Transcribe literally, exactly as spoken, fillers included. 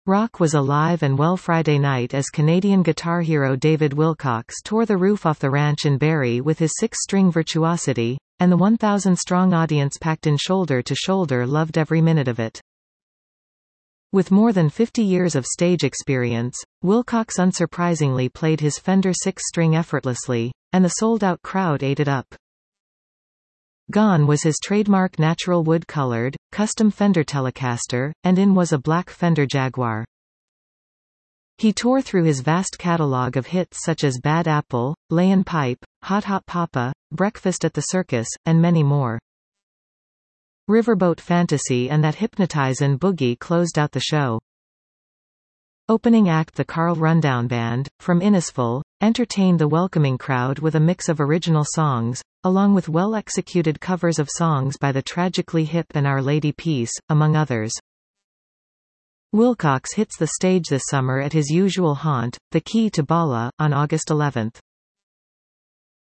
Rock was alive and well Friday night as Canadian guitar hero David Wilcox tore the roof off the ranch in Barrie with his six-string virtuosity, and the one thousand strong audience packed in shoulder to shoulder loved every minute of it. With more than fifty years of stage experience, Wilcox unsurprisingly played his Fender six-string effortlessly, and the sold-out crowd ate it up. Gone was his trademark natural wood-colored, custom Fender Telecaster, and in was a black Fender Jaguar. He tore through his vast catalog of hits such as Bad Apple, Layin' Pipe, Hot Hot Papa, Breakfast at the Circus, and many more. Riverboat Fantasy and That Hypnotizin' Boogie closed out the show. Opening act the Carl Rundown Band, from Innisfil, entertained the welcoming crowd with a mix of original songs, along with well-executed covers of songs by the Tragically Hip and Our Lady Peace, among others. Wilcox hits the stage this summer at his usual haunt, the Key to Bala, on August eleventh.